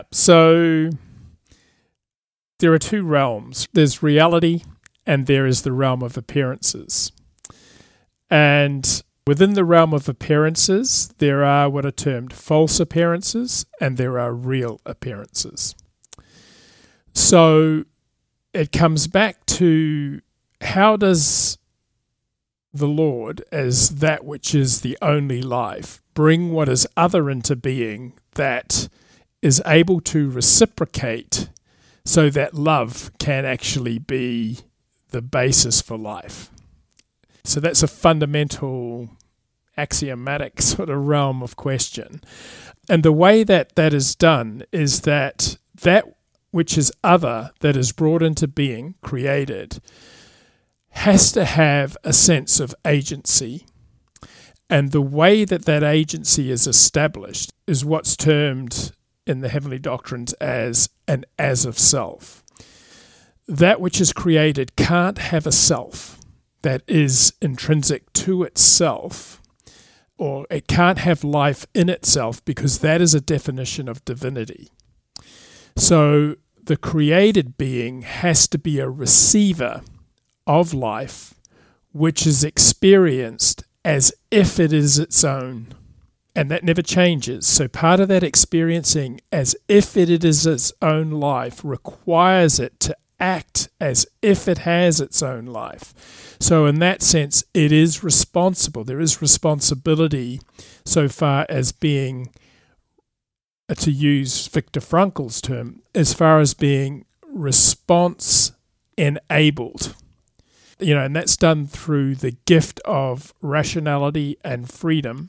So there are two realms. There's reality and there is the realm of appearances. And within the realm of appearances, there are what are termed false appearances and there are real appearances. So it comes back to how does the Lord, as that which is the only life, bring what is other into being that is able to reciprocate so that love can actually be the basis for life. So that's a fundamental axiomatic sort of realm of question. And the way that that is done is that which is other, that is brought into being, created, has to have a sense of agency. And the way that that agency is established is what's termed in the heavenly doctrines as an as of self. That which is created can't have a self that is intrinsic to itself, or it can't have life in itself, because that is a definition of divinity. So the created being has to be a receiver of life, which is experienced as if it is its own. And that never changes. So part of that experiencing as if it is its own life requires it to act as if it has its own life. So in that sense, it is responsible. There is responsibility so far as being, to use Viktor Frankl's term, as far as being response enabled. And that's done through the gift of rationality and freedom,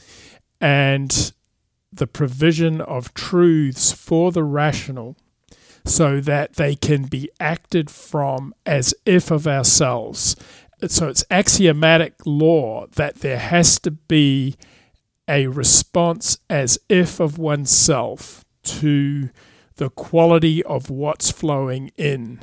and the provision of truths for the rational so that they can be acted from as if of ourselves. So it's axiomatic law that there has to be a response as if of oneself to the quality of what's flowing in.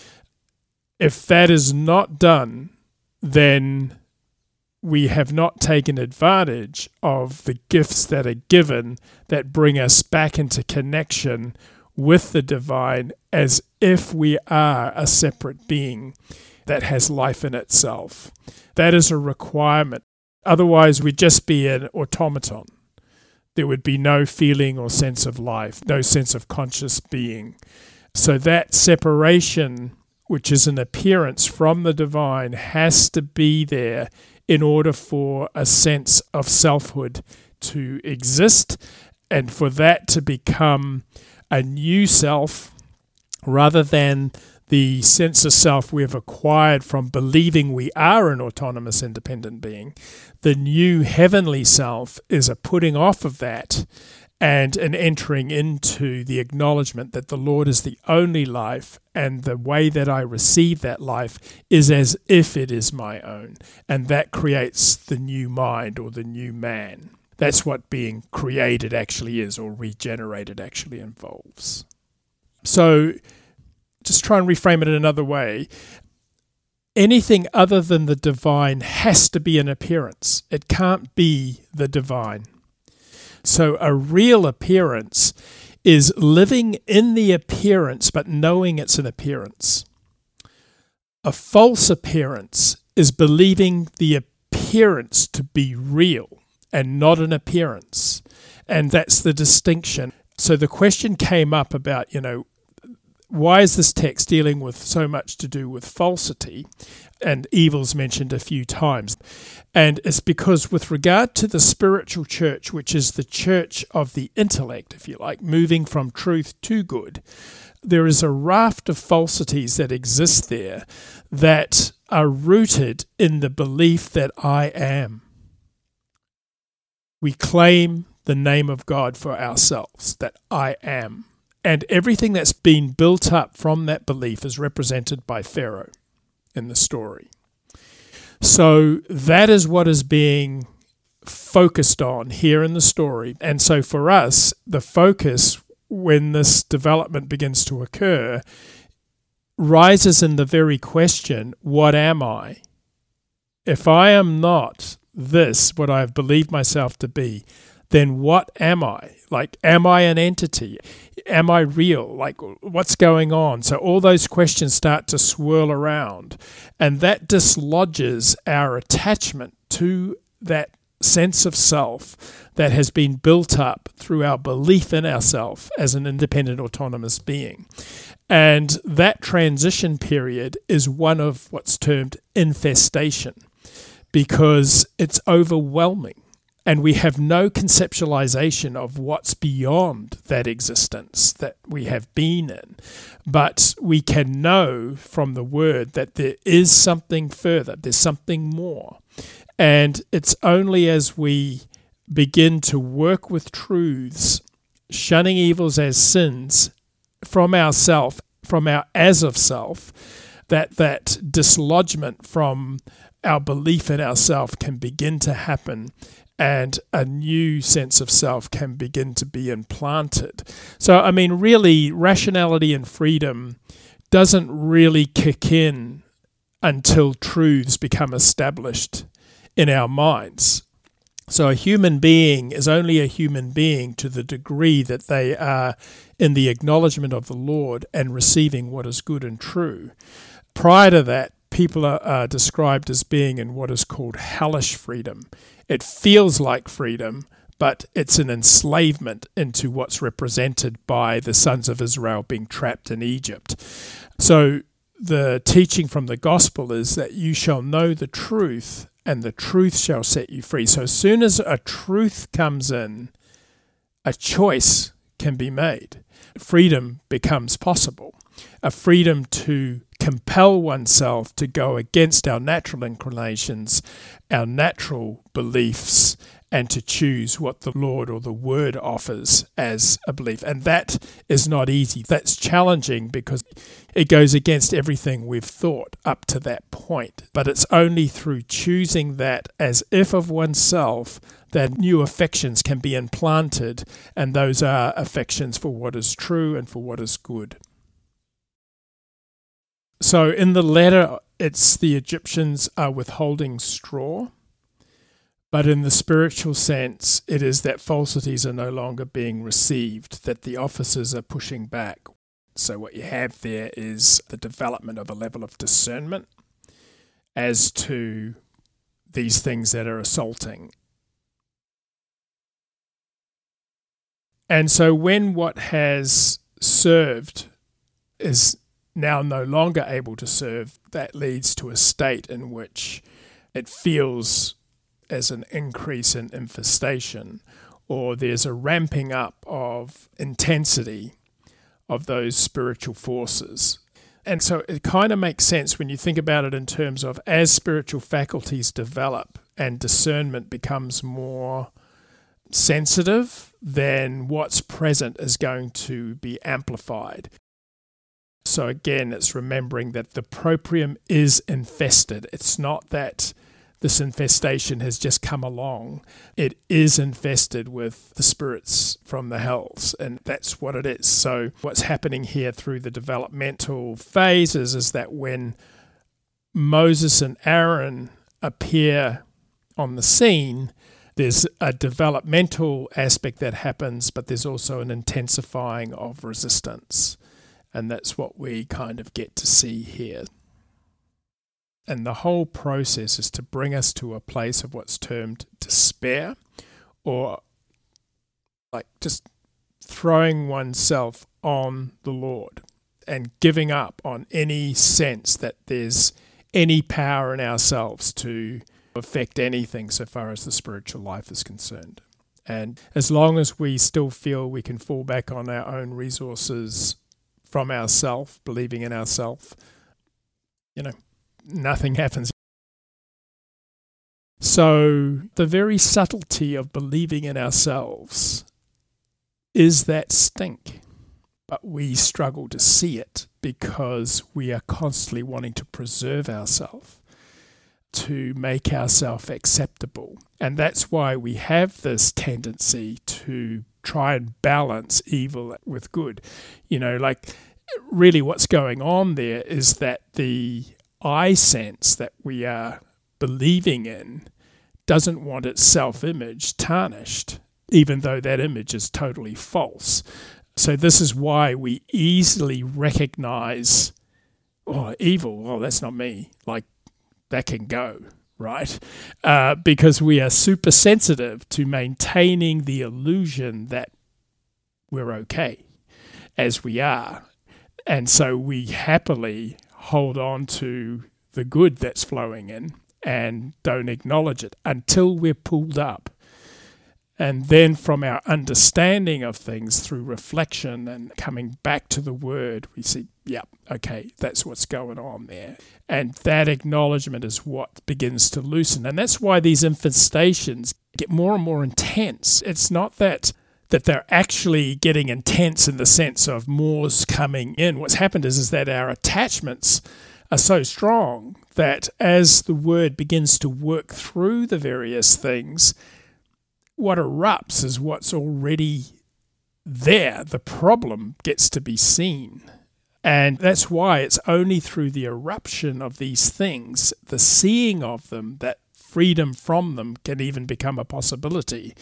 If that is not done, then we have not taken advantage of the gifts that are given that bring us back into connection with the divine as if we are a separate being that has life in itself. That is a requirement. Otherwise, we'd just be an automaton. There would be no feeling or sense of life, no sense of conscious being. So that separation, which is an appearance from the divine, has to be there in order for a sense of selfhood to exist and for that to become a new self rather than the sense of self we have acquired from believing we are an autonomous, independent being. The new heavenly self is a putting off of that and an entering into the acknowledgement that the Lord is the only life, and the way that I receive that life is as if it is my own. And that creates the new mind or the new man. That's what being created actually is, or regenerated actually involves. So just try and reframe it in another way. Anything other than the divine has to be an appearance. It can't be the divine. So a real appearance is living in the appearance but knowing it's an appearance. A false appearance is believing the appearance to be real and not an appearance. And that's the distinction. So the question came up about, why is this text dealing with so much to do with falsity? And evil's mentioned a few times. And it's because with regard to the spiritual church, which is the church of the intellect, if you like, moving from truth to good, there is a raft of falsities that exist there that are rooted in the belief that I am. We claim the name of God for ourselves, that I am. And everything that's been built up from that belief is represented by Pharaoh in the story. So that is what is being focused on here in the story. And so for us, the focus when this development begins to occur rises in the very question, what am I? If I am not this, what I have believed myself to be, then what am I? Like, am I an entity? Am I real? Like, what's going on? So all those questions start to swirl around, and that dislodges our attachment to that sense of self that has been built up through our belief in ourself as an independent, autonomous being. And that transition period is one of what's termed infestation, because it's overwhelming. And we have no conceptualization of what's beyond that existence that we have been in. But we can know from the word that there is something further, there's something more. And it's only as we begin to work with truths, shunning evils as sins from ourself, from our as of self, that dislodgement from our belief in ourself can begin to happen, and a new sense of self can begin to be implanted. So, I mean, really, rationality and freedom doesn't really kick in until truths become established in our minds. So a human being is only a human being to the degree that they are in the acknowledgement of the Lord and receiving what is good and true. Prior to that, people are described as being in what is called hellish freedom. It feels like freedom, but it's an enslavement into what's represented by the sons of Israel being trapped in Egypt. So the teaching from the gospel is that you shall know the truth, and the truth shall set you free. So as soon as a truth comes in, a choice can be made. Freedom becomes possible. A freedom to compel oneself to go against our natural inclinations, our natural beliefs, and to choose what the Lord or the Word offers as a belief. And that is not easy. That's challenging because it goes against everything we've thought up to that point. But it's only through choosing that as if of oneself that new affections can be implanted, and those are affections for what is true and for what is good. So in the letter, it's the Egyptians are withholding straw. But in the spiritual sense, it is that falsities are no longer being received, that the officers are pushing back. So what you have there is the development of a level of discernment as to these things that are assaulting. And so when what has served is now no longer able to serve, that leads to a state in which it feels as an increase in infestation, or there's a ramping up of intensity of those spiritual forces. And so it kind of makes sense when you think about it in terms of as spiritual faculties develop and discernment becomes more sensitive, then what's present is going to be amplified. So again, it's remembering that the proprium is infested. It's not that this infestation has just come along. It is infested with the spirits from the hells, and that's what it is. So what's happening here through the developmental phases is that when Moses and Aaron appear on the scene, there's a developmental aspect that happens, but there's also an intensifying of resistance. And that's what we kind of get to see here. And the whole process is to bring us to a place of what's termed despair, or like just throwing oneself on the Lord and giving up on any sense that there's any power in ourselves to affect anything so far as the spiritual life is concerned. And as long as we still feel we can fall back on our own resources from ourself, believing in ourself, nothing happens. So the very subtlety of believing in ourselves is that stink, but we struggle to see it because we are constantly wanting to preserve ourselves, to make ourselves acceptable. And that's why we have this tendency to try and balance evil with good. Really what's going on there is that the I sense that we are believing in doesn't want its self-image tarnished. even though that image is totally false. So this is why we easily recognize, oh, evil, oh, that's not me. Like, that can go, right? Because we are super sensitive to maintaining the illusion that we're okay as we are. And so we happily hold on to the good that's flowing in and don't acknowledge it until we're pulled up. And then from our understanding of things through reflection and coming back to the Word, we see, yep, okay, that's what's going on there. And that acknowledgement is what begins to loosen. And that's why these infestations get more and more intense. It's not that they're actually getting intense in the sense of more's coming in. What's happened is that our attachments are so strong that as the Word begins to work through the various things, what erupts is what's already there. The problem gets to be seen. And that's why it's only through the eruption of these things, the seeing of them, that freedom from them can even become a possibility.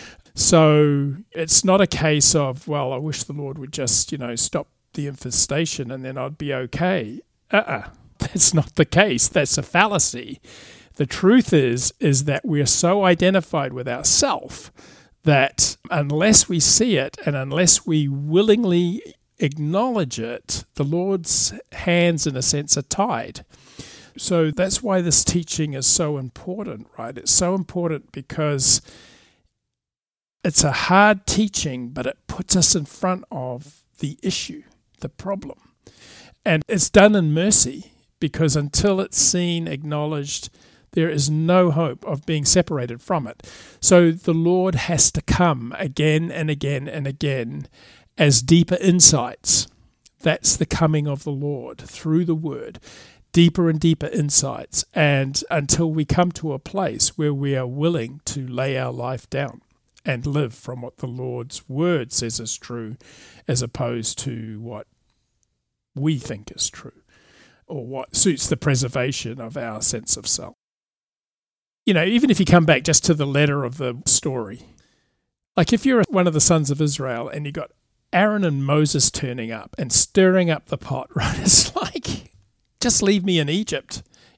So it's not a case of, well, I wish the Lord would just, stop the infestation and then I'd be okay. That's not the case. That's a fallacy. The truth is that we are so identified with ourself that unless we see it and unless we willingly acknowledge it, the Lord's hands, in a sense, are tied. So that's why this teaching is so important, right? It's so important because it's a hard teaching, but it puts us in front of the issue, the problem. And it's done in mercy because until it's seen, acknowledged, there is no hope of being separated from it. So the Lord has to come again and again and again as deeper insights. That's the coming of the Lord through the Word, deeper and deeper insights, and until we come to a place where we are willing to lay our life down and live from what the Lord's Word says is true, as opposed to what we think is true, or what suits the preservation of our sense of self. Even if you come back just to the letter of the story, like if you're one of the sons of Israel and you got Aaron and Moses turning up and stirring up the pot, right? It's like, just leave me in Egypt.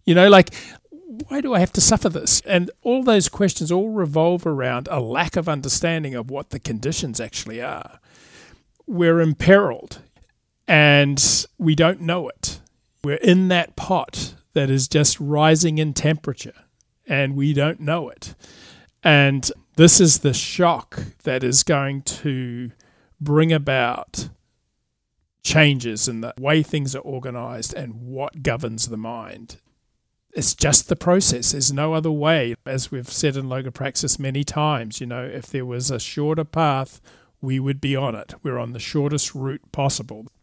Why do I have to suffer this? And all those questions all revolve around a lack of understanding of what the conditions actually are. We're imperiled and we don't know it. We're in that pot that is just rising in temperature and we don't know it. And this is the shock that is going to bring about changes in the way things are organized and what governs the mind. It's just the process. There's no other way. As we've said in Logopraxis many times, if there was a shorter path, we would be on it. We're on the shortest route possible.